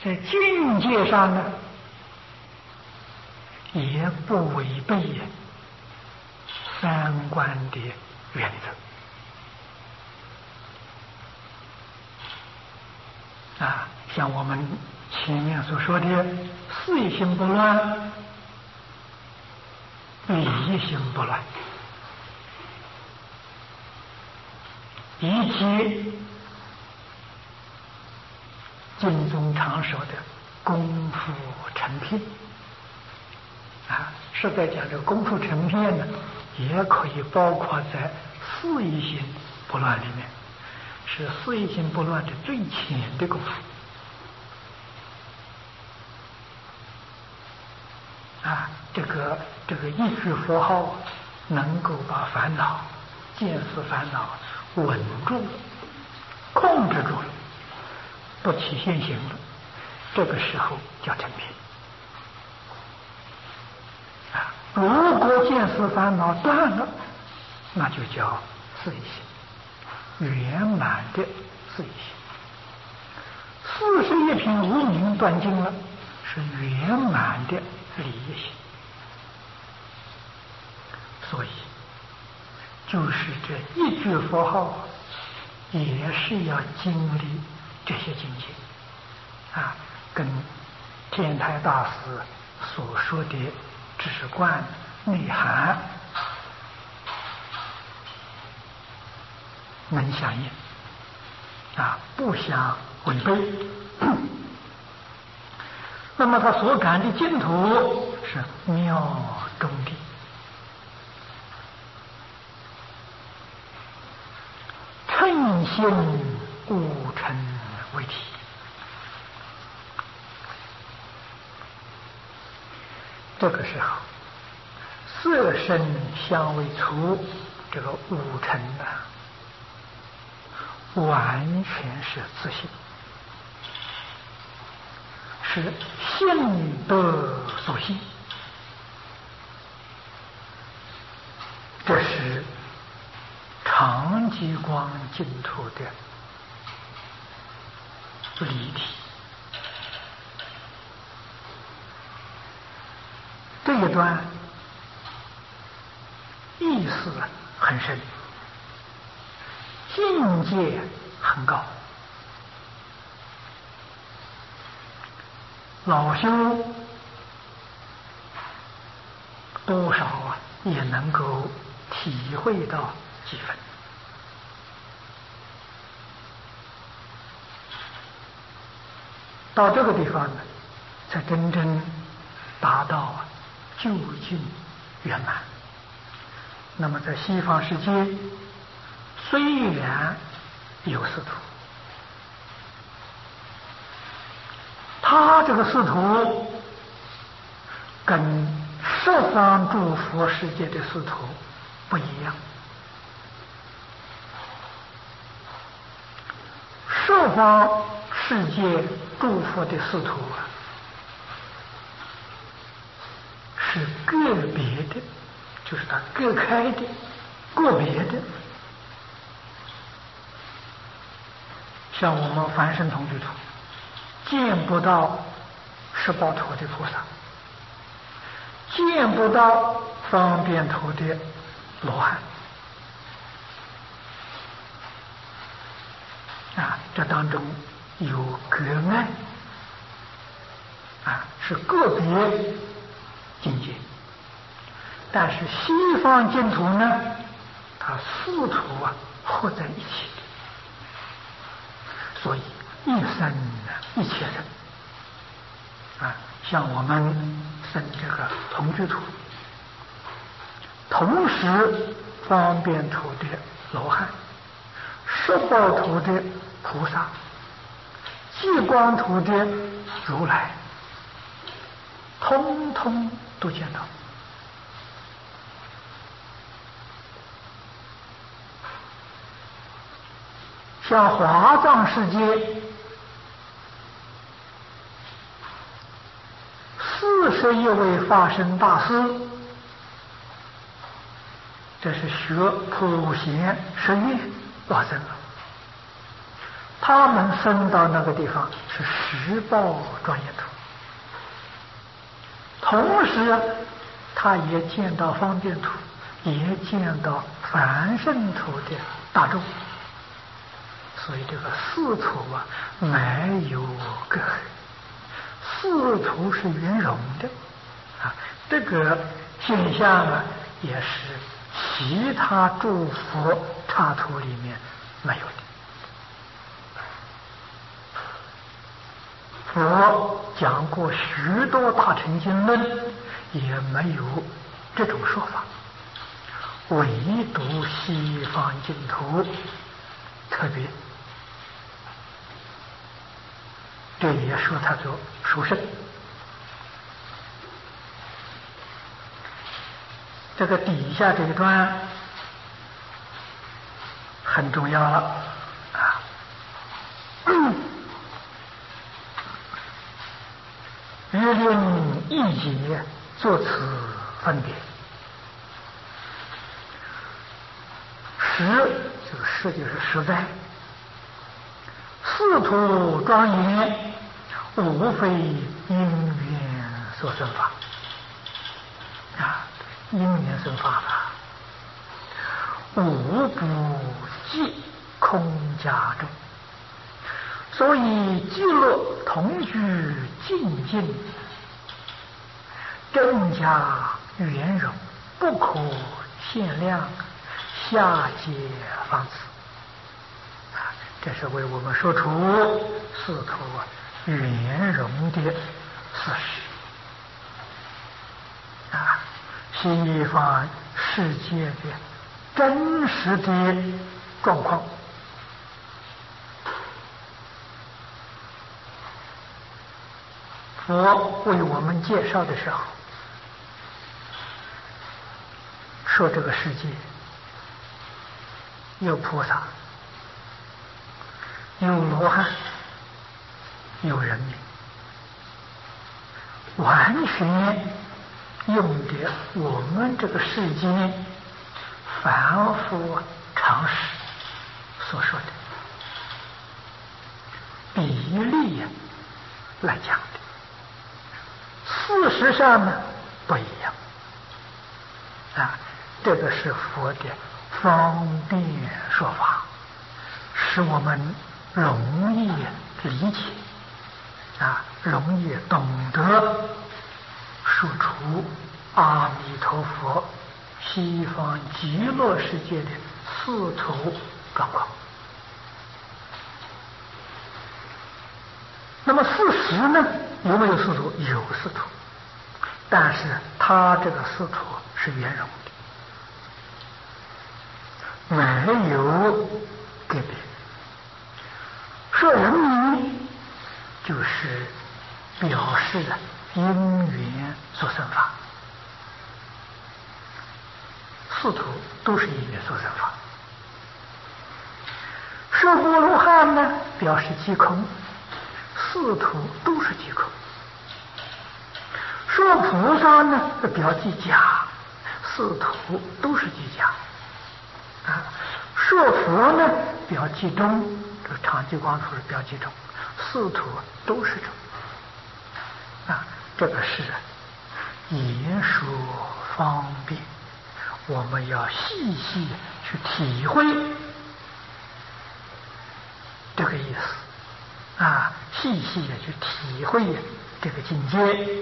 在境界上呢，也不违背三观的原则啊。像我们前面所说的事业心不乱，理业心不乱，以及经中常说的功夫成片啊，实在讲这个功夫成片呢，也可以包括在事业心不乱里面，是事业心不乱的最浅的功夫啊。这个一句佛号能够把烦恼、见思烦恼稳住了、控制住了，不起现行了，这个时候叫成片啊。如果见思烦恼断了，那就叫事业心，圆满的事业心。41品无明断尽了，是圆满的理业心。所以就是这一句佛号也是要经历这些境界啊，跟天台大师所说的止观内涵能相应啊，不相违背。那么他所感的净土是妙中地，称心悟成为体。这个时候色声香味触这个五尘完全是自性，是性德所性，这是常寂光净土的离体。这一段意思很深，境界很高，老修多少也能够体会到几分。到这个地方呢，才真正达到究竟圆满。那么在西方世界，虽然有师徒，他这个师徒跟十方诸佛世界的师徒不一样。十方世界诸佛的师徒是个别的，就是他隔开的、个别的。像我们凡圣同居土见不到十报土的菩萨，见不到方便土的罗汉啊，这当中有隔碍啊，是个别境界。但是西方净土呢，它四土合在一起的，所以一生一切人啊，像我们生这个同居土，同时方便土的罗汉，十报土的菩萨，寂光土的如来，通通都见到。像华藏世界41位法身大师，这是学普贤十愿往生了， 他们升到那个地方是十报庄严土，同时他也见到方便土，也见到凡圣土的大众，所以这个四土没有隔阂，四土是圆融的这个现象也是其他诸佛刹土里面没有的。佛讲过许多大乘经论，也没有这种说法，唯独西方净土特别，这也说它做殊胜。这个底下这一段很重要了约令一节作此分别。实，这个实就是实在。四土庄严，无非因缘所生法因缘生法无不即空家中。所以极乐同居静静，真假圆融，不可限量，下界方此。这是为我们说出四土圆融的事实西方世界的真实的状况。佛为我们介绍的时候说，这个世界有菩萨，有罗汉，有人民，完全用的我们这个世间凡夫常识所说的比例来讲的。事实上呢不一样这个是佛的方便说法，使我们容易理解容易懂得说出阿弥陀佛西方极乐世界的四土状况。那么事实呢，有没有四土？有四土，但是它这个四土是圆融的，没有个别。说人民就是表示因缘所生法，四土都是因缘所生法。说波罗汉呢，表示即空，四土都是即空。说菩萨呢，表即假，四土都是即假说佛呢，表即中，这个常寂光土是表即中，四土都是中这个是言说方便，我们要细细去体会这个意思细细的去体会这个境界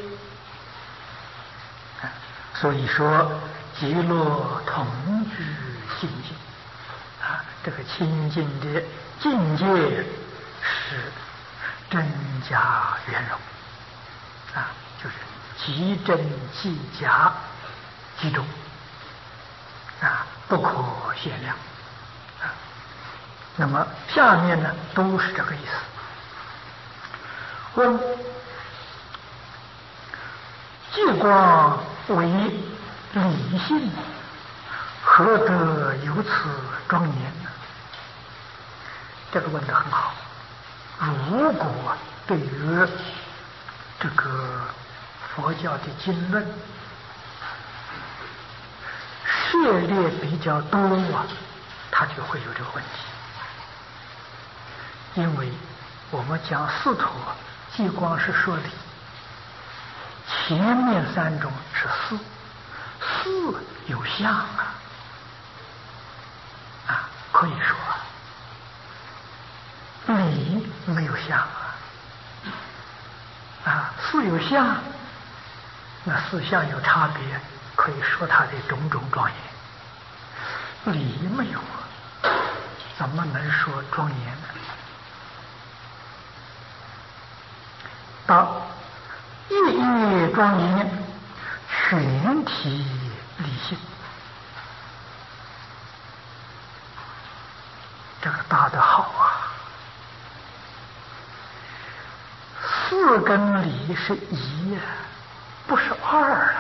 所以说极乐同居清净这个清净的境界是真假圆融就是即真即假即中不可限量那么下面呢都是这个意思。问：极光为理性，何得有此庄严呢？这个问得很好。如果对于这个佛教的经论涉猎比较多他就会有这个问题。 因为我们讲四陀，即光是说理，前面三种是事，事有相可以说理没有相事有相，那四相有差别，可以说它的种种庄严。理没有怎么能说庄严呢？到一一庄严，全体理性，这个答得好四跟理是一不是二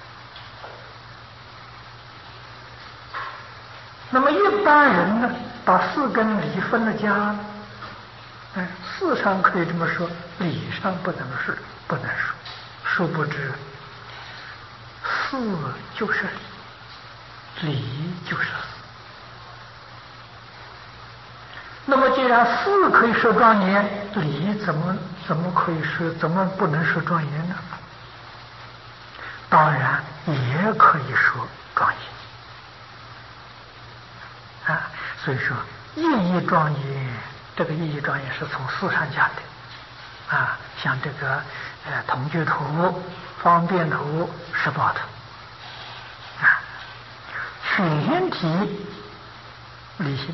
那么一般人呢，把四跟理分了家，事上可以这么说，理上不能说。殊不知，事就是理，理就是事。那么既然事可以说庄严，理怎么可以说？怎么不能说庄严呢？当然也可以说庄严。所以说意义庄严，这个意义庄严是从事上讲的像这个统觉图、方便图、十报图全体理性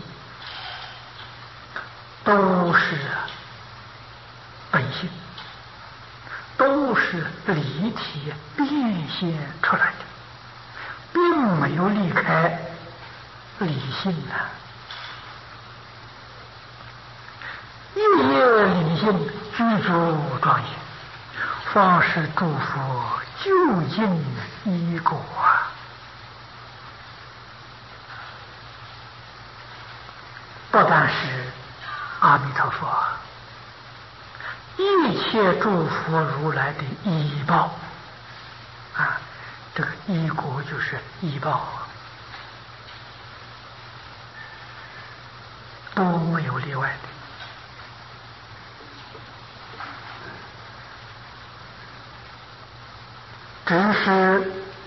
都是本性，都是离体变现出来的，并没有离开理性一业理性具足庄严，方是诸佛究竟依果不但是阿弥陀佛，一切诸佛如来的依报这个依果就是依报都没有例外的。只是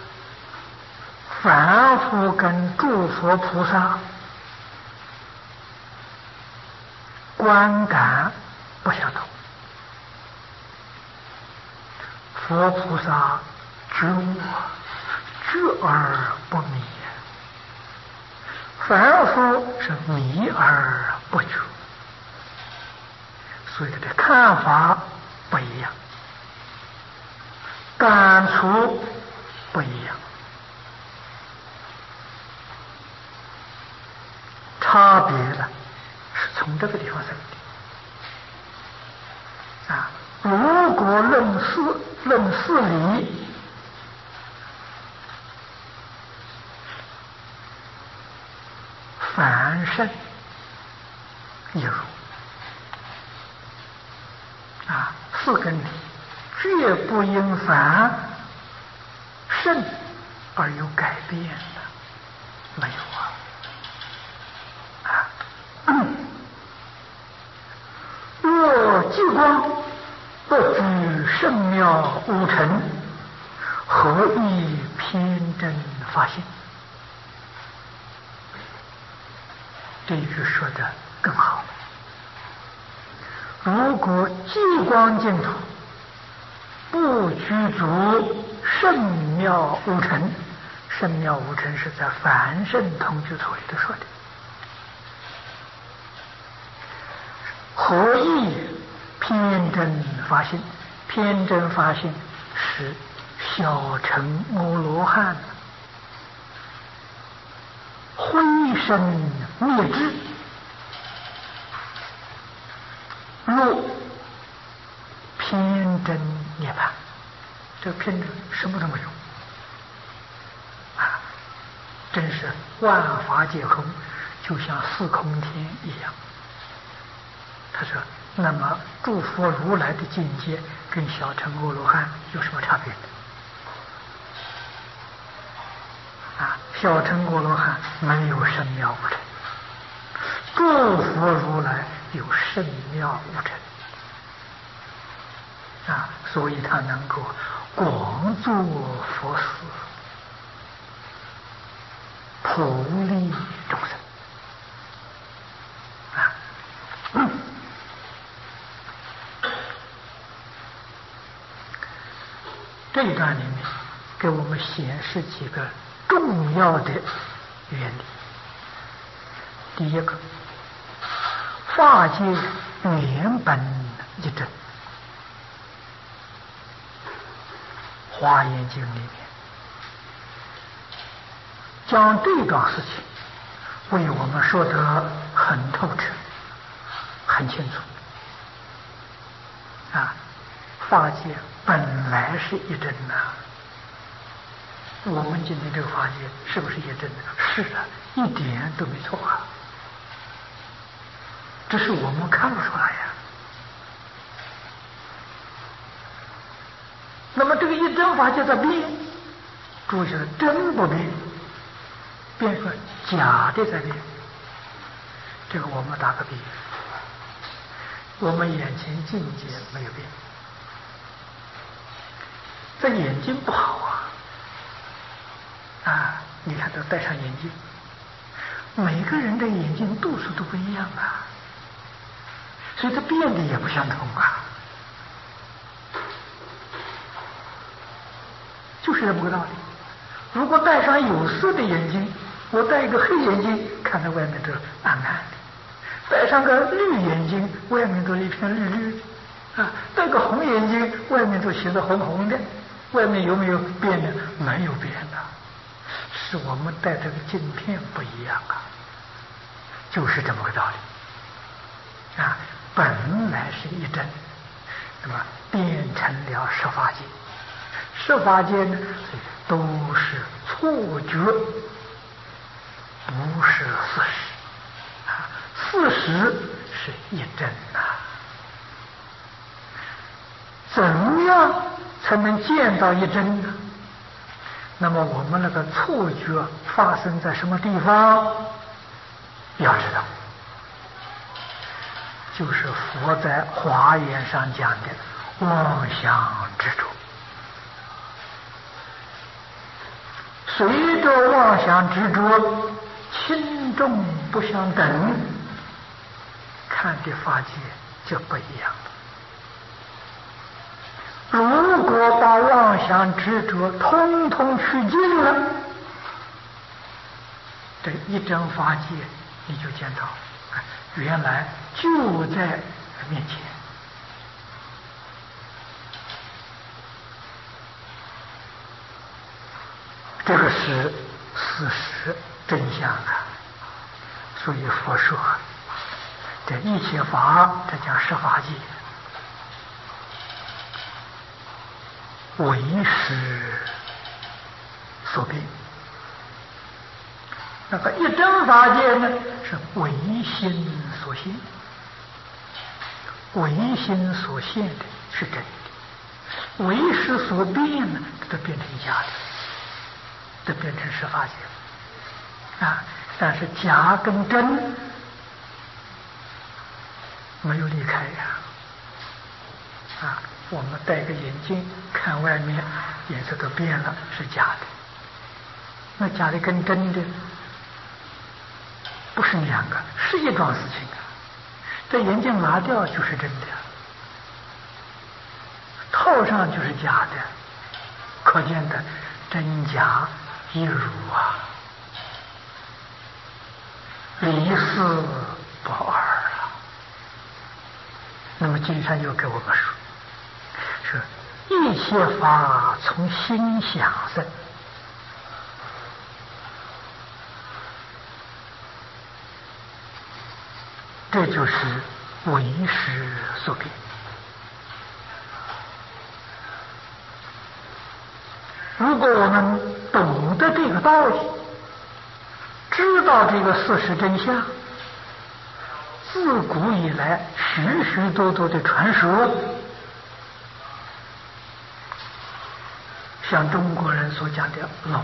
凡夫跟诸佛菩萨观感不相同，佛菩萨觉而不迷，凡夫是迷而不觉，所以这看法不一样，感触不一样，差别呢是从这个地方生的如果论事理，凡圣一如四根理绝不因凡圣而有改变的，没有若极光不具圣妙无尘，何以偏真发现？这一句说的更好。如果极光净土不具足圣妙无尘，圣妙无尘是在凡圣同居图里头说的，何以偏真发心？偏真发心是小乘阿罗汉灰身灭智，入偏真涅槃。这个偏真什么都没有真是万法皆空，就像四空天一样。他说那么诸佛如来的境界跟小乘阿罗汉有什么差别？小乘阿罗汉没有圣妙无尘，诸佛如来有圣妙无尘啊，所以他能够广作佛事，普利众生啊。这一段里面给我们显示几个重要的原理。第一个，法界原本一真，《华严经》里面将这桩事情为我们说得很透彻、很清楚啊。法界本来是一真呐，我们今天这个法界是不是一真的？是的，一点都没错啊，只是我们看不出来呀。那么这个一真法界在变，注意了，真不变，变出来假的在变。这个我们打个比喻，我们眼前境界没有变，这眼睛不好啊，你看都戴上眼镜，每个人的眼睛度数都不一样啊，所以它变的也不相同啊，就是这么个道理。如果戴上有色的眼睛，我戴一个黑眼睛，看到外面都暗暗的；戴上个绿眼睛，外面都一片绿绿的啊；戴个红眼睛，外面都写得红红的。外面有没有变的？没有变的，是我们戴这个镜片不一样啊，就是这么个道理啊。本来是一真，那么变成了十法界，十法界呢都是错觉，不是事实啊，事实是一真呐。怎么样才能见到一真呢？那么我们那个错觉发生在什么地方？要知道，就是佛在华严上讲的妄想执着。随着妄想执着轻重不相等，看的法界就不一样了。如果把妄想执着通通去尽了，这一真法界你就见到原来就在面前。这个是事实真相啊。所以佛说这一切法，这叫十法界，为识所变。那个一真法界呢，是唯心所现，唯心所现的是真的，唯识所变呢，都变成假的，都变成十法界啊。但是假跟真没有离开呀啊。我们戴个眼镜看外面颜色都变了，是假的。那假的跟真的不是两个，是一桩事情啊。这眼镜拿掉就是真的，套上就是假的，可见的真假一如啊，离四不二啊。那么经上又给我们说一切法从心想生，这就是为识所变。如果我们懂得这个道理，知道这个事实真相，自古以来许许多多的传说，像中国人所讲的龙，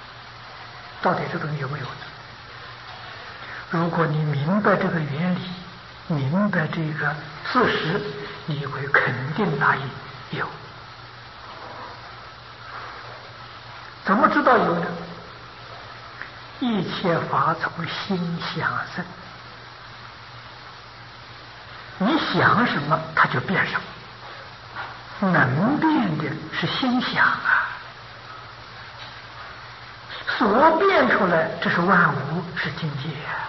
到底这东西有没有呢？如果你明白这个原理， 明白这个事实，你会肯定答应有。怎么知道有呢？一切法从心想生，你想什么，它就变什么。能变的是心想啊，所变出来，这是万物，是境界啊。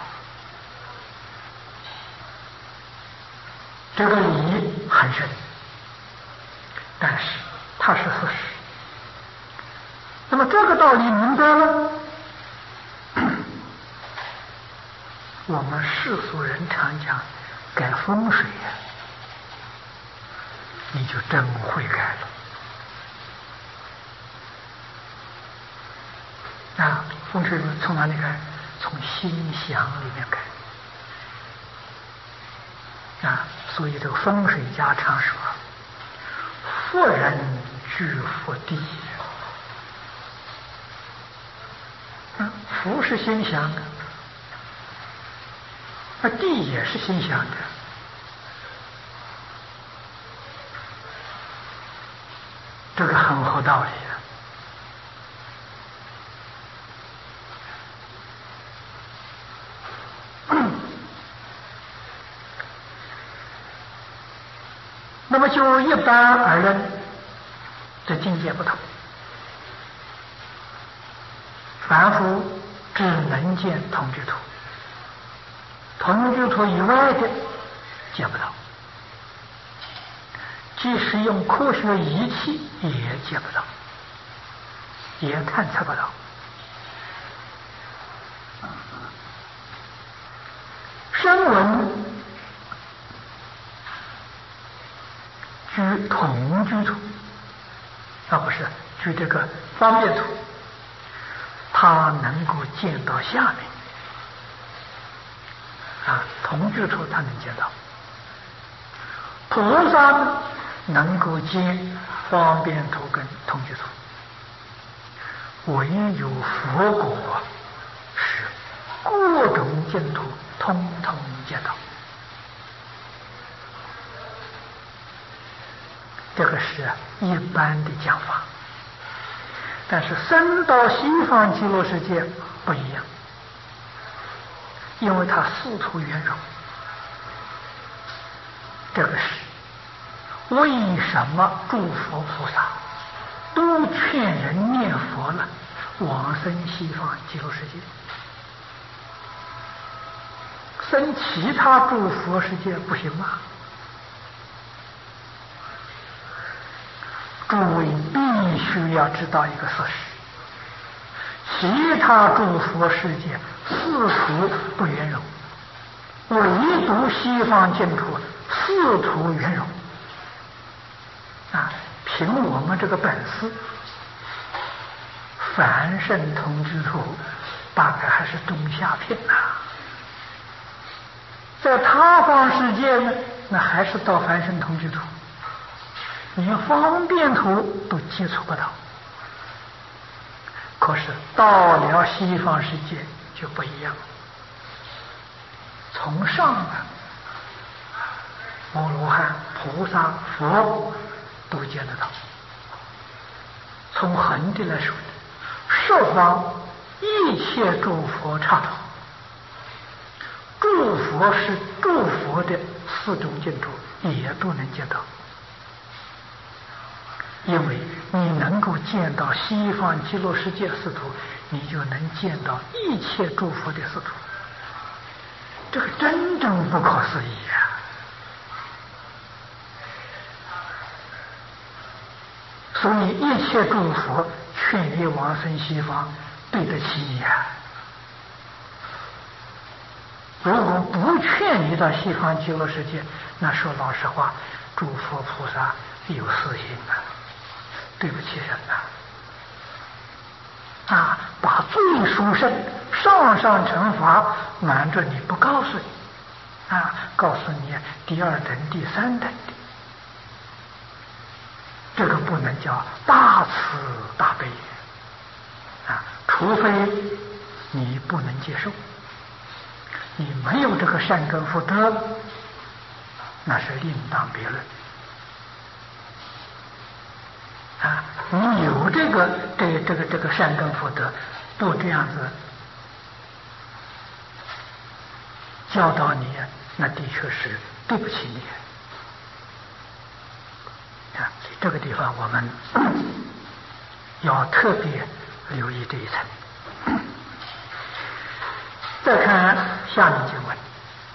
这个理很深，但是它是事实。那么这个道理明白了，我们世俗人常讲改风水呀，你就真会改了。啊，风水从哪里改？从心想里面改。啊，所以这个风水家常说：“福人居福地。”福是心想的，地也是心想的。这个很合道理的。那么就一般而论，这境界不同。凡夫只能见同居土，同居土以外的见不到，即使用科学仪器也见不到，也探测不到。声闻居同居土，不是居这个方便土，他能够见到下面同居土他能见到。菩萨呢能够见方便土跟同居土，唯有佛果是各种净土通通见到。这个是一般的讲法，但是升到西方极乐世界不一样，因为它四土圆融。这个是为什么诸佛菩萨都劝人念佛了，往生西方极乐世界，生其他诸佛世界不行吗？诸位必须要知道一个事实，其他诸佛世界四土不圆融，唯独西方净土四土圆融。凭我们这个本事，凡圣同居土大概还是中下品在他方世界呢，那还是到凡圣同居土，连方便土都接触不到。可是到了西方世界就不一样，从上摩罗汉、菩萨、佛都见得到。从横的来说，十方一切诸佛刹土，诸佛是诸佛的四种净土也都能见到。因为你能够见到西方极乐世界四土，你就能见到一切诸佛的四土，这个真正不可思议所以一切诸佛劝你往生西方，对得起你如果不劝你到西方极乐世界，那说老实话，诸佛菩萨有私心对不起人把最殊胜上上乘法瞒着你不告诉你告诉你第二等第三等的，这个不能叫大慈大悲除非你不能接受，你没有这个善根福德， 那是另当别论。啊，你有这个善根福德，不这样子教导你，那的确是对不起你。啊，所以这个地方我们要特别留意这一层。再看下面经文。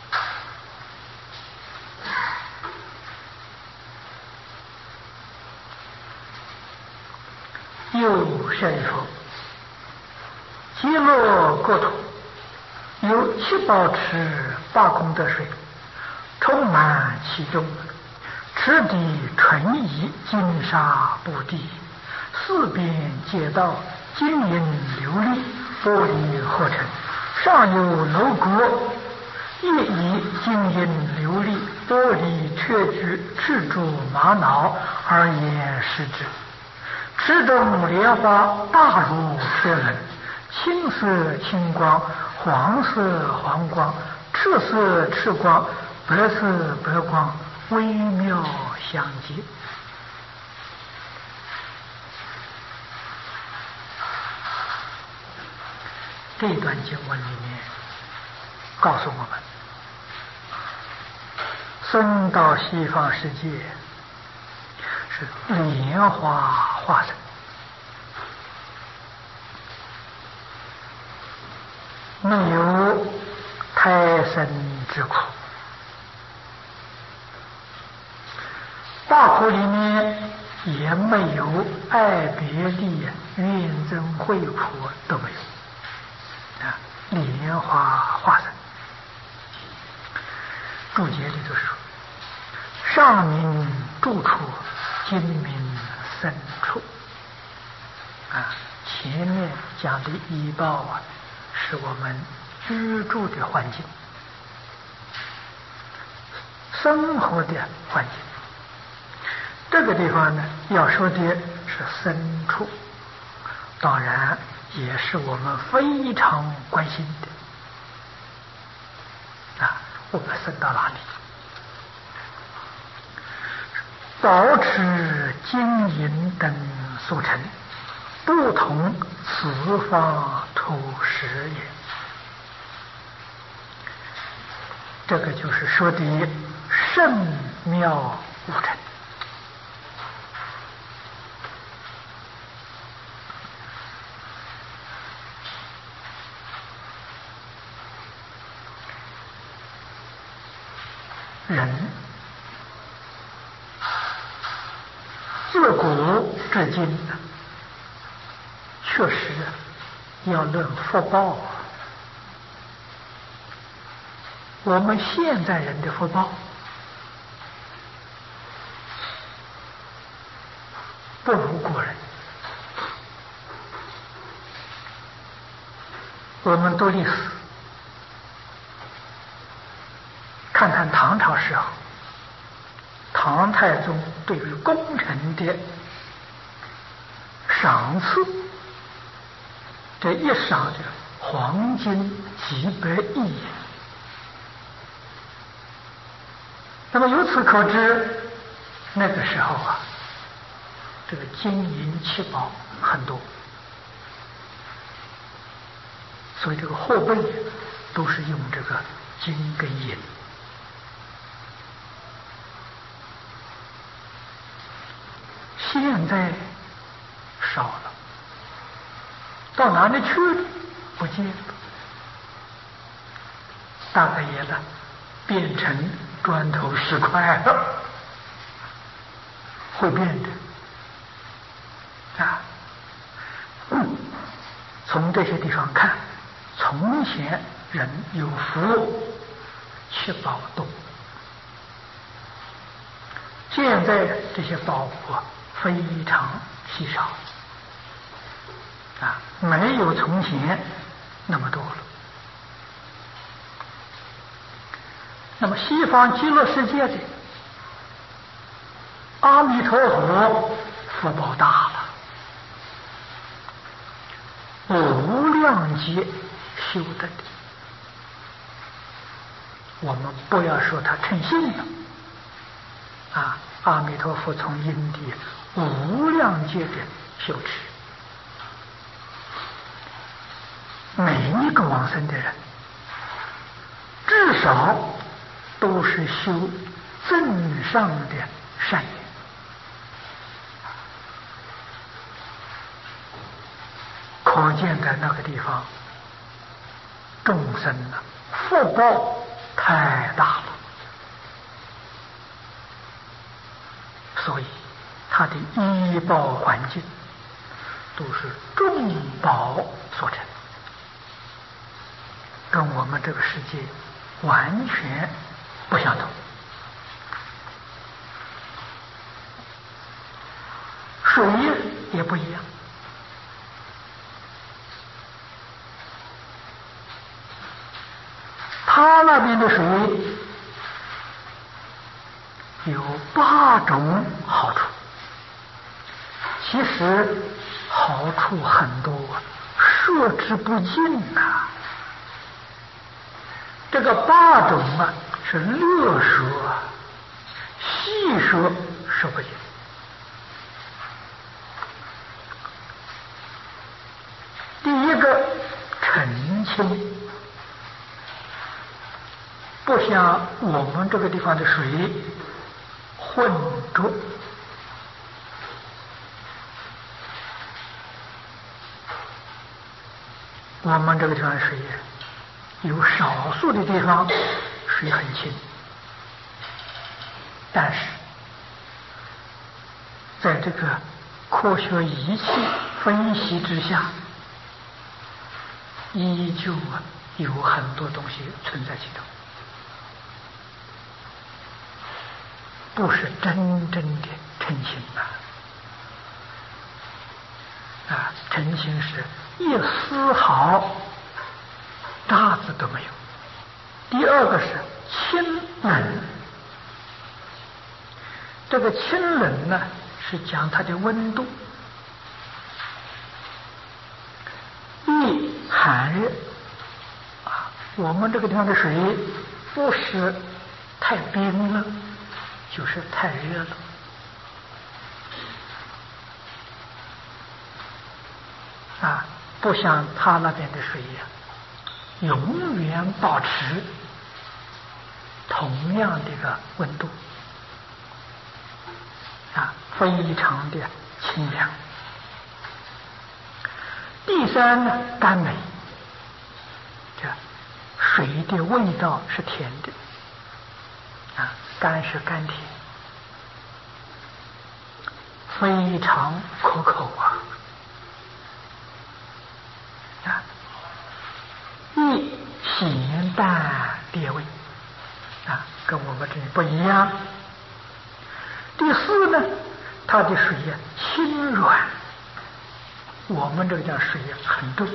又舍利弗，极乐国土有7宝池8功德水，充满其中，池底纯仪金沙布地，四边街道金银琉璃玻璃合成，上有楼阁，亦以金银琉璃玻璃砗磲赤珠玛瑙而言施之。池中莲花大如天轮，青色青光，黄色黄光，赤色赤光，白色白光，微妙相接。这段经文里面告诉我们，僧到西方世界是莲花化身，没有胎生之苦，大苦里面也没有爱别离、怨憎会苦，都没有啊，莲花化身。注解里头说，上名住处，今名身处啊，前面讲的医报啊，是我们居住的环境，生活的环境。这个地方呢，要说的是身处，当然也是我们非常关心的啊，我们生到哪里？宝池金银等所成，不同此方土石也。这个就是说的圣妙无尘。人自古至今确实要论福报，我们现在人的福报不如古人。我们读历史，看看唐朝时候，唐太宗对于功臣的赏赐，这一赏的黄金几百亿。那么由此可知，那个时候啊，这个金银七宝很多，所以这个货币都是用这个金跟银。现在少了，到哪里去了？不见了，大概也了，变成砖头石块了，会变的啊。从这些地方看，从前人有福，七宝多，现在这些宝物非常稀少啊，没有从前那么多了。那么西方极乐世界的阿弥陀佛福报大了，无量劫修得的，我们不要说他成性了， 阿弥陀佛从因地无量劫的修持，每一个往生的人，至少都是修正上的善业。可见在那个地方，众生福报太大了，所以他的医报环境都是众宝所成，跟我们这个世界完全不相同。水也不一样，他那边的水有8种好处，其实好处很多，说之不尽呐。这个8种是略说，细说说不尽。第一个，澄清，不像我们这个地方的水浑浊，我们这个地方的水有少数的地方水很清，但是在这个科学仪器分析之下，依旧有很多东西存在其中，不是真正的澄清澄清是一丝毫渣子都没有。第二个是清冷，这个清冷呢是讲它的温度，一寒热我们这个地方的水不是太冰了，就是太热了。不像他那边的水永远保持同样的一个温度非常的清凉。第三呢，甘美，这水的味道是甜的甘是甘甜，非常可口一咸淡烈味跟我们这里不一样。第四呢，它的水轻软，我们这个叫水很重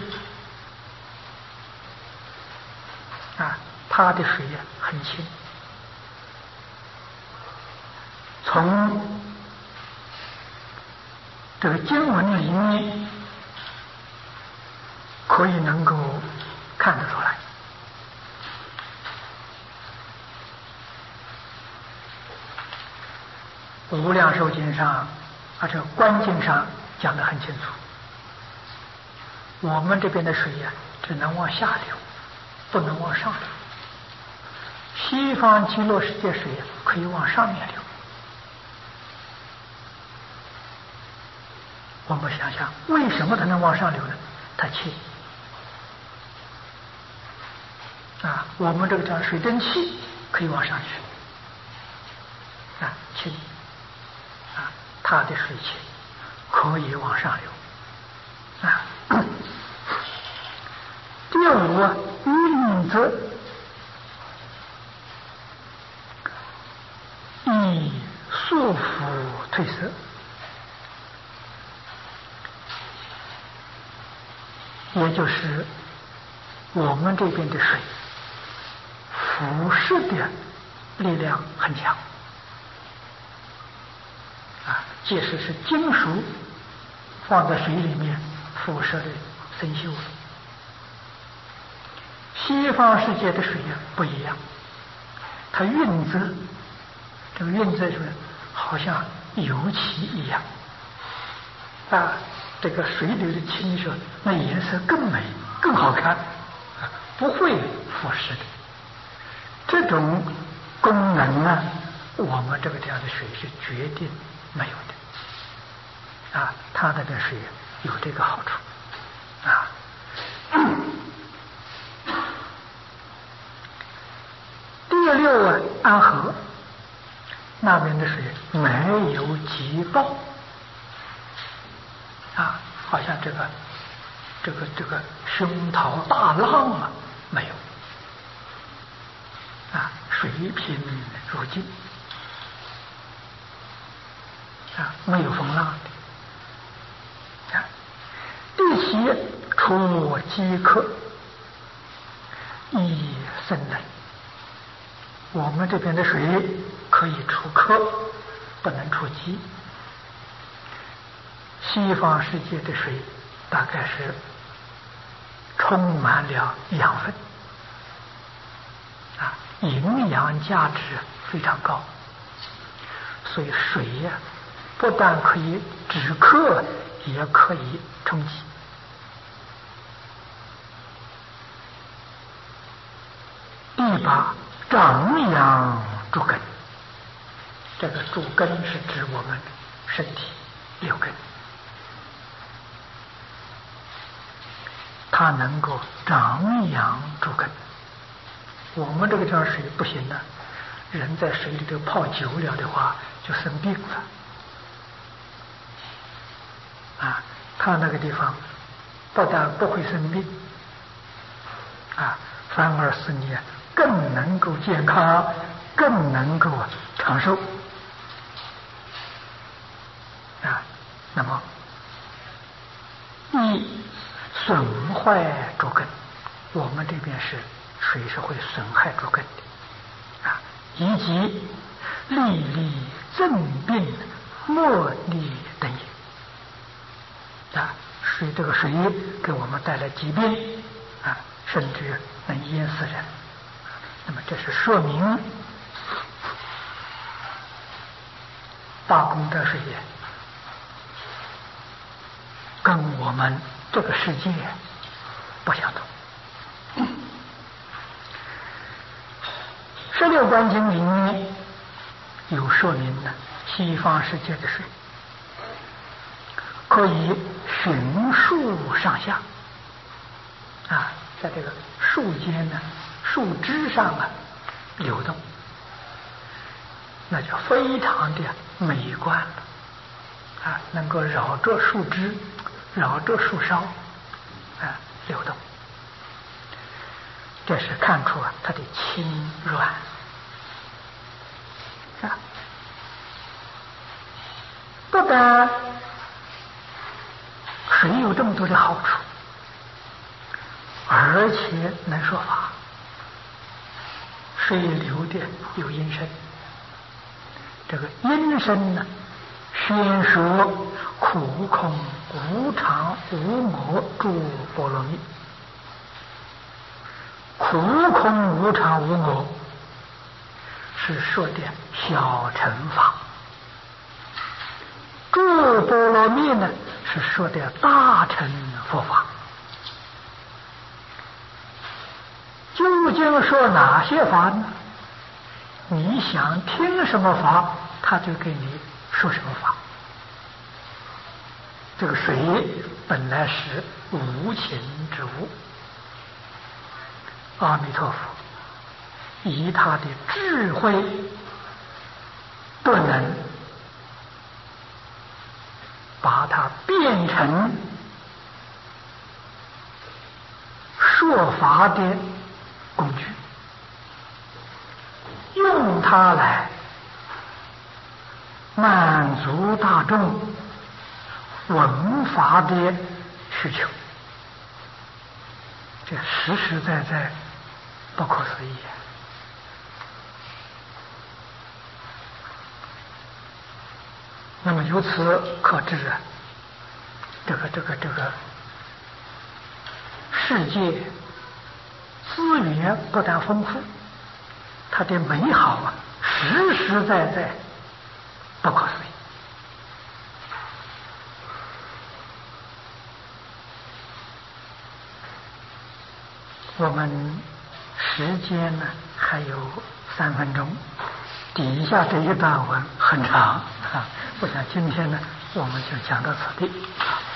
它的水很轻。从这个经文里面可以能够看得出来，无量寿经上这观经上讲得很清楚，我们这边的水只能往下流，不能往上流。西方极乐世界水可以往上面流。我们想想，为什么它能往上流呢？它轻我们这个叫水蒸气可以往上去轻它的水轻可以往上流第五运则易束缚褪色，也就是我们这边的水腐蚀的力量很强即使是金属放在水里面，腐蚀的生锈了。西方世界的水不一样，它运则，这个运则是好像油漆一样啊，这个水流的清澈，那颜色更美更好看啊，不会腐蚀的。这种功能呢，我们这个地方的水是绝对没有的啊，它那个水有这个好处啊。第六啊，安和那边的水没有急暴啊，好像这个胸涛大浪啊没有啊，水平如镜啊，没有风浪的啊。第七，除饥渴，益生能。我们这边的水可以除渴，不能除饥。西方世界的水大概是充满了养分啊，营养价值非常高，所以水呀，不但可以止渴，也可以充饥。第八，长养诸根。这个诸根是指我们身体六根，它能够长养诸根。我们这个条水不行的，人在水里头泡久了的话就生病了啊。它那个地方不但不会生病啊，反而使你更能够健康，更能够长寿啊。那么易损坏诸根，我们这边是水是会损害诸根的啊，以及利利正病莫利等也啊。这个水给我们带来疾病啊，甚至能淹死人。那么这是说明大功德水跟我们这个世界不相同。16观经里面有说明的，西方世界的水可以循树上下啊，在这个树间呢，树枝上啊流动，那就非常的美观啊，能够绕着树枝，绕着树梢啊流动，这是看出它的轻软啊。不但水有这么多的好处，而且能说法。水流的有音声，这个音声呢，宣说苦空无常无我诸波罗蜜。苦空无常无我是说的小乘法，诸波罗蜜呢是说的大乘佛法。究竟说哪些法呢？你想听什么法，他就给你说什么法。这个水本来是无情之物，阿弥陀佛以他的智慧不能把它变成说法的工具，用它来满足大众闻法的需求，这实实在在不可思议。那么由此可知啊，这个世界资源不但丰富，它的美好啊，实实在在不可思议。我们时间呢还有3分钟，底下这一段文很长啊，我想今天呢我们就讲到此地。